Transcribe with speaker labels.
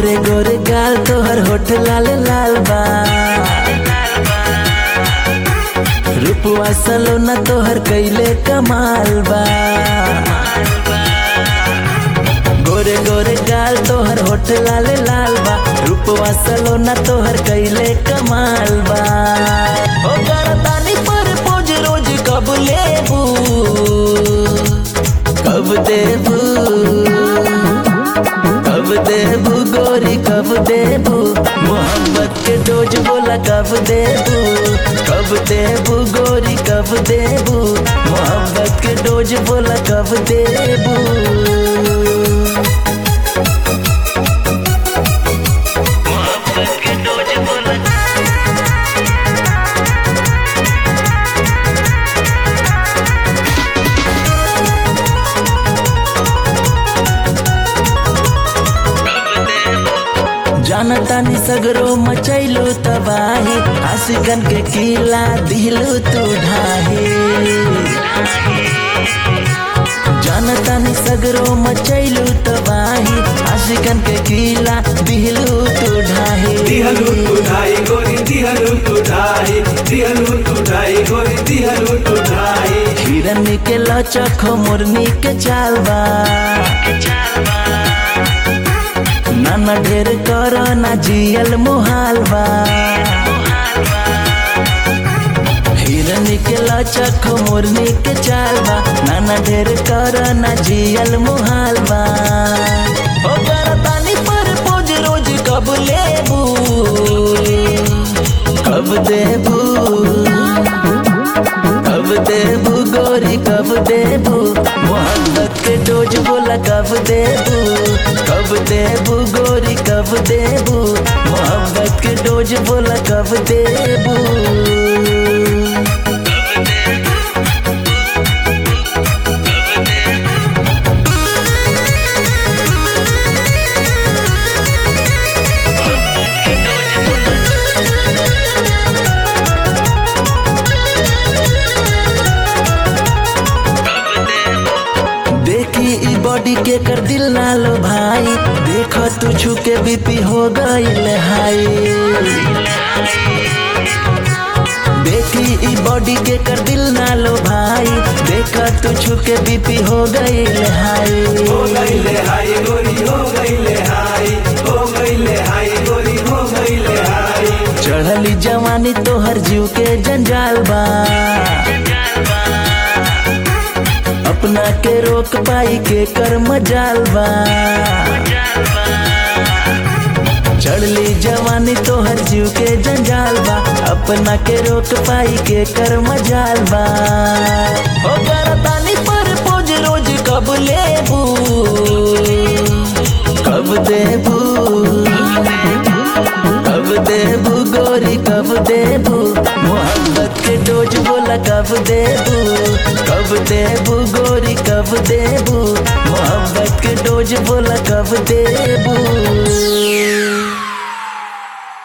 Speaker 1: गोरे गोरे गाल तोहर होठ लाल लाल बा, रूपवा सलोना तोहर कैले कमाल बा। गोरे गोरे गाल तोहर होठ लाल लाल बा, रूपवा सलोना तोहर कैले कमाल बा। ओ करतानी पर पोज रोज कब लेबू, कब देबू, कब देबू गोरी कब देबू, मोहब्बत के डोज बोला कब देबू, कब देबू गोरी कब देबू, मोहब्बत के डोज बोला कब देबू। जानतानी सगरो मचैलो तबाही, आशिकन के किला दिलू तू ढाहे। जानतानी सगरो मचैलो तबाही, आशिकन के किला दिलू तू ढाहे।
Speaker 2: दिहलू तू ढाई गोरी दिहलू तू ढाई, दिहलू तू ढाई गोरी दिहलू तू ढाई।
Speaker 1: हिरन के लचक मोरनी के चालबा, नाना ढेर करो ना जियल मुहाल बा। हिरन के लचक मोरनी के चाल बा, नाना ढेर करो ना जियल मुहाल बा। ओ करतानी पर पोज रोज कब लेबू, कब देबू, कब देबू गोरी कब देबू, मोहब्बत के डोज बोला कब देबू, कब देबू गोरी कब देबू, मोहब्बत के डोज बोला कब देबू। देखी ई बॉडी के कर दिल ना लो भाई, देखो तू छुके बीपी हो गईल हाई। देखी ई बॉडी के कर दिल ना लो भाई, देखो तू छुके बीपी हो गईल हाई।
Speaker 2: हो गईले हाई गोरी हो गईले हाई, हो गईले हाई गोरी हो गईले हाई।
Speaker 1: चढ़ली जवानी तोहर जीव के जंजाल बा, अपना के रोक पाई के कर मजाल बा। चढ़ली जवानी तोहर जीव के जंजाल बा, अपना के रोक पाई के कर मजाल बा। ओ करतानी पर पोज रोज कब लेबू, कब देबू, कब देबू गोरी कब देबू, मोहब्बत के डोज बोला कब देबू, कब देबू गोरी कब देबू, मोहब्बत के डोज बोला कब देबू।